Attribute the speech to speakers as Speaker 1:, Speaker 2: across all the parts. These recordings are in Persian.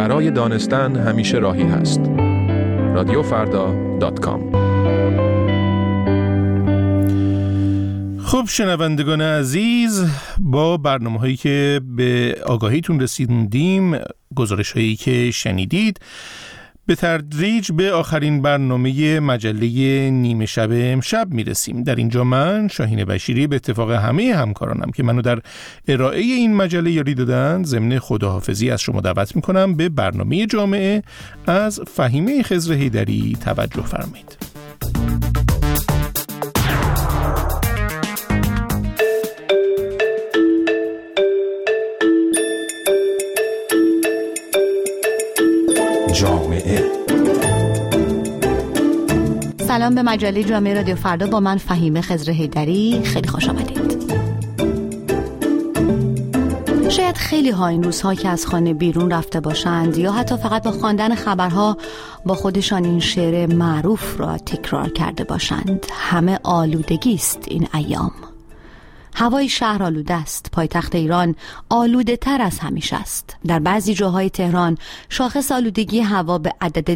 Speaker 1: برای دانستن همیشه راهی هست. radiofarda.com.
Speaker 2: خب شنوندگان عزیز، با برنامه‌هایی که به آگاهیتون رسیدیم، گزارش‌هایی که شنیدید، به تدریج به آخرین برنامه مجله نیمه شب امشب میرسیم. در اینجا من شاهین بشیری به اتفاق همه همکارانم که منو در ارائه این مجله یاری دادن ضمن خداحافظی از شما دعوت میکنم به برنامه جامعه از فهیمه خضر حیدری توجه فرمایید.
Speaker 1: جامعه.
Speaker 3: سلام به مجله جامعه رادیو فردا با من فهیمه خضر حیدری. خیلی خوش آمدید. شاید خیلی ها این روزها که از خانه بیرون رفته باشند یا حتی فقط با خواندن خبرها با خودشان این شعر معروف را تکرار کرده باشند: همه آلودگی است این ایام. هوای شهر آلوده است. پایتخت ایران آلوده تر از همیشه است. در بعضی جاهای تهران شاخص آلودگی هوا به عدد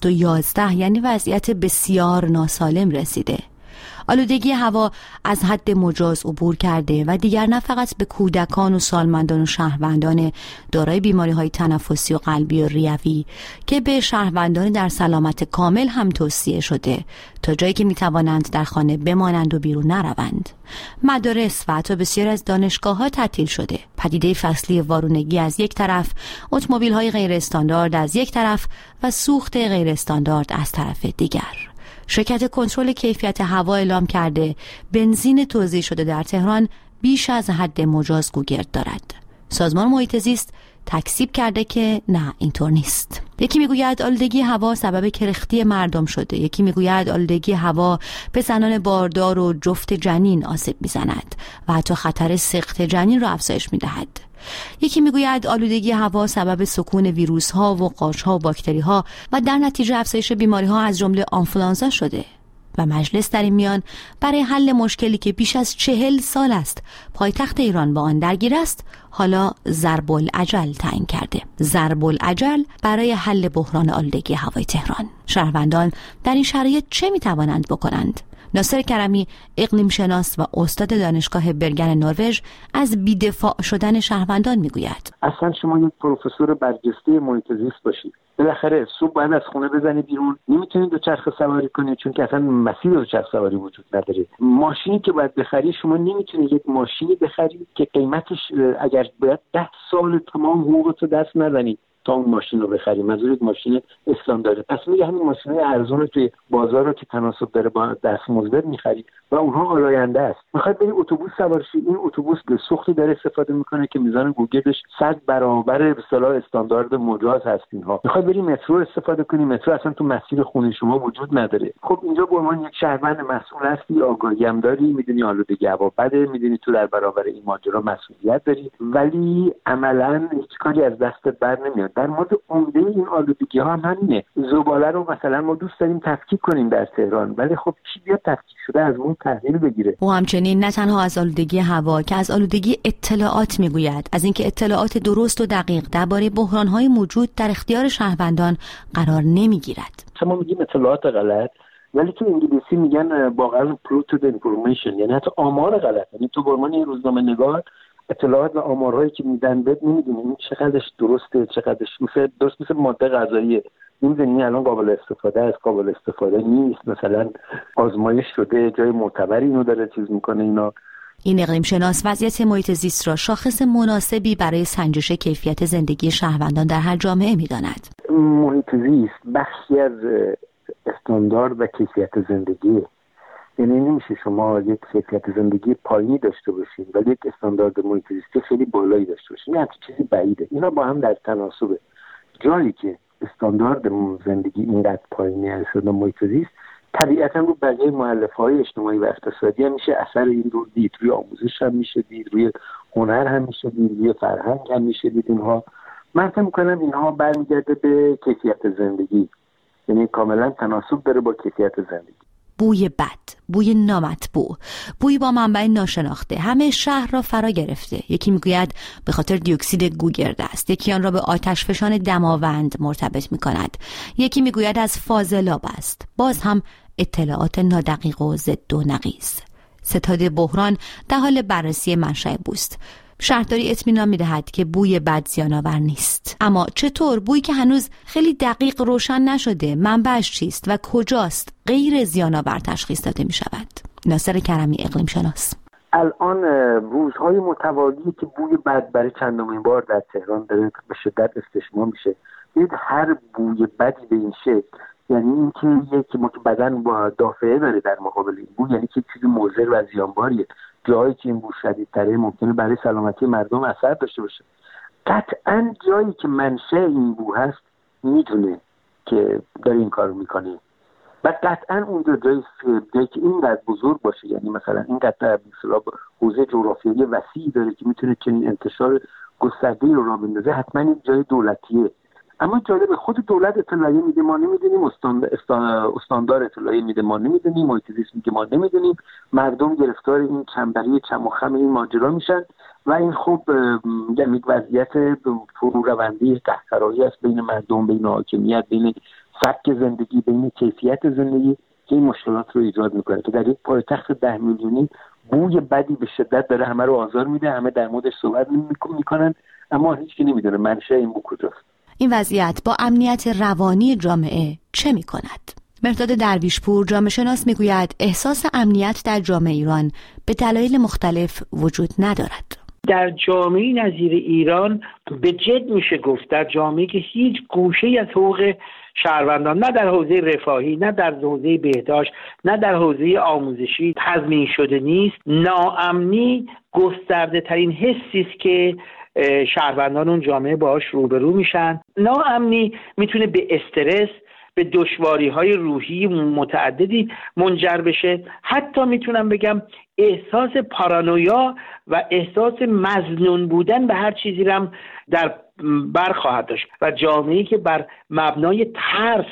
Speaker 3: 211، یعنی وضعیت بسیار ناسالم رسیده. آلودگی هوا از حد مجاز عبور کرده و دیگر نه فقط به کودکان و سالمندان و شهروندان دارای بیماری‌های تنفسی و قلبی و ریوی که به شهروندان در سلامت کامل هم توصیه شده تا جایی که میتوانند در خانه بمانند و بیرون نروند. مدارس و حتی بسیار از دانشگاه‌ها تعطیل شده. پدیده فصلی وارونگی از یک طرف، اتومبیل‌های غیر استاندارد از یک طرف و سوخت غیر استاندارد از طرف دیگر. شرکت کنترل کیفیت هوا اعلام کرده بنزین توزیع شده در تهران بیش از حد مجاز گوگرد دارد. سازمان محیط زیست تکذیب کرده که نه، اینطور نیست. یکی میگوید آلودگی هوا سبب کرختی مردم شده، یکی میگوید آلودگی هوا به زنان باردار و جفت جنین آسیب میزند و حتی خطر سقط جنین را افزایش میدهد. یکی میگوید آلودگی هوا سبب سکون ویروس ها و قارچ ها و باکتری ها و در نتیجه افزایش بیماری ها از جمله آنفولانزا شده. و مجلس در این میان برای حل مشکلی که بیش از 40 سال است پایتخت ایران با آن درگیر است، حالا ضرب العجل تعیین کرده. ضرب العجل برای حل بحران آلودگی هوای تهران. شهروندان در این شرایط چه میتوانند بکنند؟ ناصر کرمی، اقلیم شناس و استاد دانشگاه برگن نروژ، از بی‌دفاع شدن شهروندان میگوید:
Speaker 4: اصلا شما یک پروفسور برجسته محیط زیست باشید، بالاخره صبح باید از خونه بزنی بیرون، نمیتونید دوچرخه سواری کنید چون که اصلا مسیر دوچرخه سواری وجود نداره. ماشینی که باید بخری شما نمیتونید یک ماشینی بخرید که قیمتش اگر باید 10 سال تمام حقوقتو دست نزنید تا اون ماشین رو بخریم. منظور ماشین استاندارد. پس میگه همین ماشین‌های ارزون رو توی بازار رو که تناسب داره با دستمزد می‌خرید و اونها آلاینده است. میخواد بری اتوبوس سوار شی، این اتوبوس به سوختی داره استفاده میکنه که میزان گوگردش 100 برابر به اصطلاح استاندارد مجاز هست. اینها میخواد بری مترو استفاده کنی، مترو اصلا تو مسیر خونه شما وجود نداره. خب اینجا به عنوان یک شهروند مسئول هستی، آگاهی هم داری، میدونی آلودگی هوا بده، میدونی تو در برابر این ماجرا مسئولیت داری، ولی عملاً هیچ کاری از دستت بر نمیاد. در مورد عمده این آلودگی ها هم همینه. زباله رو مثلا ما دوست داریم تفکیک کنیم در تهران، ولی خب کی بیاد تفکیک شده از اون تحلیل بگیره؟
Speaker 3: و همچنین نه تنها از آلودگی هوا که از آلودگی اطلاعات میگوید، از اینکه اطلاعات درست و دقیق درباره بحران‌های موجود در اختیار شهروندان قرار نمیگیرد.
Speaker 4: شما میگیم اطلاعات غلط، ولی تو انگلیسی میگن واقعا polluted information، یعنی حتی آمار غلط. یعنی تو به عنوان یه روزنامه‌نگار اطلاعات و آمارهایی که میدن بهت نمیدونی این چقدرش درسته، چقدرش مثل ماده غذاییه. میدونی الان قابل استفاده است، قابل استفاده نیست، مثلا آزمایش شده، جای معتبری اینو داره چیز میکنه. اینا
Speaker 3: این اقلیم شناس وضعیت محیط زیست را شاخص مناسبی برای سنجش کیفیت زندگی شهروندان در هر جامعه میداند.
Speaker 4: محیط زیست بخشی از استاندارد و کیفیت زندگی، یعنی نمیشه شما یک کیفیت زندگی پایینی داشته باشین ولی یک استاندارد محیط زیستی خیلی بالایی داشته باشین. این چیزی بعیده. اینا با هم در تناسبه. جایی که استاندارد زندگی اینقدر پایینی است و محیط زیست، طبیعتا رو بقیه مؤلفه‌های اجتماعی و اقتصادی هم میشه اثر این رو دید. روی آموزش هم میشه دید، روی هنر هم میشه دید، روی فرهنگ هم میشه دید. اینها من فکر می‌کنم اینها برمیگرده به کیفیت زندگی، یعنی کاملا تناسب داره با کیفیت زندگی.
Speaker 3: بوی بد، بوی نامطبوع، بوی با منبع ناشناخته همه شهر را فرا گرفته. یکی میگوید به خاطر دیوکسید گوگرد است، یکی آن را به آتشفشان دماوند مرتبط میکند، یکی میگوید از فاضلاب است. باز هم اطلاعات نادقیق و ضد و نقیض. ستاد بحران در حال بررسی منشأ بوست. شهرداری اطمینان می‌دهد که بوی بد زیان‌آور نیست، اما چطور بویی که هنوز خیلی دقیق روشن نشده منبعش چیست و کجاست غیر زیان‌آور تشخیص داده می‌شود؟ ناصر کرمی، اقلیم شناس:
Speaker 4: الان روزهای متوالی که بوی بد برای چندمین بار در تهران داره به شدت استشمام میشه. ببینید هر بوی بدی به این شکل، یعنی اینکه یک بدن با دافعه داره در مقابل این بو، یعنی که چیزی مضر و زیانباریه. جایی که این بو شدیدتره ممکنه برای سلامتی مردم اثر داشته باشه. قطعاً جایی که منشأ این بو هست میدونه که داره این کارو میکنه و قطعاً اون جایی که اینقدر بزرگ باشه، یعنی مثلا اینقدر حوزه جغرافیایی وسیعی داره که میتونه چنین انتشار گسترده‌ای رو راه بندازه، حتما این جای دولتیه. اما جالب، خود دولت اطلاعیه میده ما نمیدونیم، استاندار اطلاعیه میده ما نمیدونیم، محیط زیست میگه ما نمیدونیم، مردم گرفتار این چنبری چم و خم این ماجرا میشن و این خب یعنی وضعیت فرورونده قهقرایی است بین مردم، بین حاکمیت، بین سبک زندگی، بین کیفیت زندگی که این مشکلات رو ایجاد میکنه که در یک پایتخت 10 میلیونی بوی بدی به شدت داره همه رو آزار میده، همه در موردش صحبت میکنن اما هیچ کی نمیدونه منشأ این بو کجاست.
Speaker 3: این وضعیت با امنیت روانی جامعه چه می کند؟ مرداد درویشپور، جامعه شناس، می گوید احساس امنیت در جامعه ایران به دلایل مختلف وجود ندارد.
Speaker 5: در جامعه نظیر ایران به جد میشه گفت، در جامعه که هیچ گوشه‌ای از حقوق شهروندان، نه در حوزه رفاهی، نه در حوزه بهداشت، نه در حوزه آموزشی تضمین شده نیست، ناامنی گسترده ترین حسی است که شهروندان اون جامعه باهاش روبرو میشن. ناامنی میتونه به استرس، به دشواری‌های روحی متعددی منجر بشه. حتی میتونم بگم احساس پارانویا و احساس مظنون بودن به هر چیزی هم در بر خواهد داشت و جامعه‌ای که بر مبنای ترس،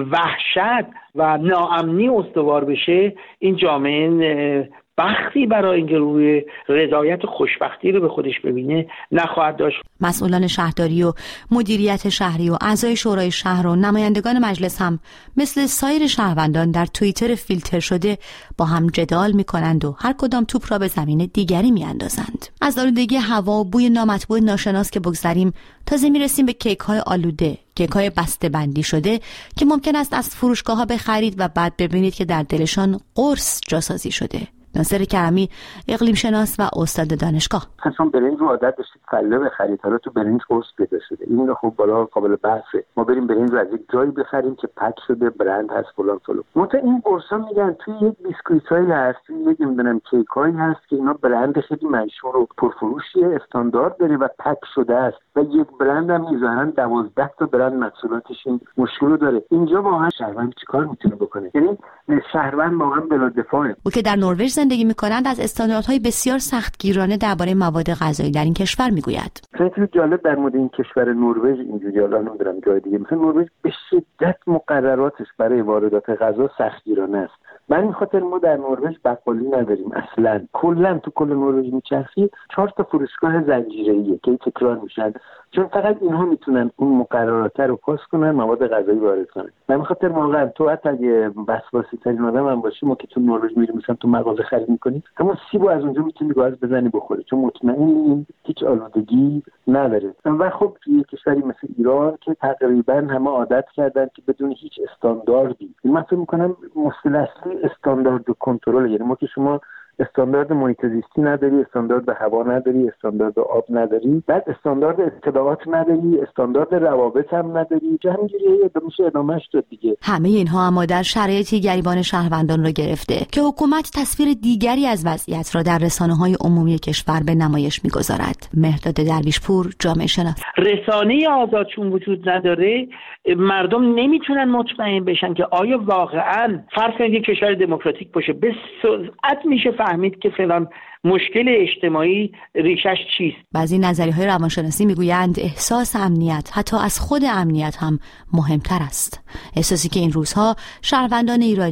Speaker 5: وحشت و ناامنی استوار بشه، این جامعه بختی برای اینکه روی رضایت خوشبختی رو به خودش ببینه نخواهد داشت.
Speaker 3: مسئولان شهرداری و مدیریت شهری و اعضای شورای شهر و نمایندگان مجلس هم مثل سایر شهروندان در توییتر فیلتر شده با هم جدال می‌کنند و هر کدام توپ را به زمین دیگری می‌اندازند. از آلودگی هوا و بوی نامطبوع ناشناس که بگذریم، تازه می‌رسیم به کیک‌های آلوده، کیک‌های بسته‌بندی شده که ممکن است از فروشگاه‌ها بخرید و بعد ببینید که در دلشان قرص جاسازی شده. ناصر کرمی، اقلیم شناس و استاد دانشگاه:
Speaker 4: چون برنج رو عادت داشتید فله بخرید، حالا تو برنج قرص پیدا شده. این خب بالا قابل بحثه. ما بریم برنج رو از یک جایی بخریم که پک شده، برند هست فلان فلان. مثلا این قرصا میگن توی یک بیسکویتایی هست، توی یک نمیدونم کیکایی هست که اینا برند خیلی مشهور و پرفروشیه، استاندارد داره و پک شده است و یک برند هم میذارن 12 تا برند محصولاتش این مشکل داره. اینجا واقعا شهروند چیکار میتونه بکنه؟ یعنی شهروند واقعا بلا دفاعه.
Speaker 3: او که در نروژ زندگی می‌کنند از استانداردهای بسیار سختگیرانه درباره مواد غذایی در این کشور میگوید.
Speaker 4: خیلی جالب در مورد این کشور نروژ اینجوری، حالا نمیدونم جای دیگه، مثلا نروژ به شدت مقرراتش برای واردات غذا سختگیرانه است. من این خاطر ما در نروژ بقالی نداریم اصلا. کلا تو کل نروژ میچرخی 4 تا فروشگاه زنجیره‌ایه که تکرار میشن، چون فقط اینها میتونن اون مقررات رو پاس کنن، مواد غذایی وارد کنن. من خاطر واقعا تو حتی اگه وسواسی ترین آدم هم باشی، ما که تو نروژ میریم مثلا تو مغازه خرید میکنی، همون سیبو از اونجا میتونی گاز بزنی بخوری، چون مطمئنی هیچ آلودگی نداره. و خب توی کشوری مثل ایران که تقریبا همه عادت کردن که بدون هیچ استانداردی، من فکر میکنم مشکل اصلی استاندارد و کنترل، یعنی ما که شما استاندارد محیط زیستی نداری، استاندارد هوا نداری، استاندارد آب نداری، بعد استاندارد اطلاعات نداری، استاندارد روابط هم نداری، که همینجوری میشه ادامهش داد دیگه.
Speaker 3: همه اینها اما در شرایطی گریبان شهروندان را گرفته که حکومت تصویر دیگری از وضعیت را در رسانه‌های عمومی کشور به نمایش می‌گذارد. مرداد درویشپور، جامعه شناس:
Speaker 5: رسانه آزاد چون وجود نداره، مردم نمیتونن مطمئن بشن که آیا واقعاً فرض کنید یک کشور دموکراتیک باشه به سرعت میشه فهمید که فلان مشکل اجتماعی ریشش چیست.
Speaker 3: بعضی نظریه‌های روانشناسی میگویند احساس امنیت حتی از خود امنیت هم مهمتر است. احساسی که این روزها شهروندان ایرانی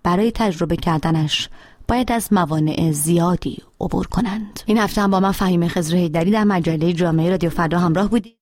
Speaker 3: برای تجربه کردنش باید از موانع زیادی عبور کنند. این هفته هم با من فهیمه خضر حیدری در مجله جامعه رادیو فردا همراه بودید.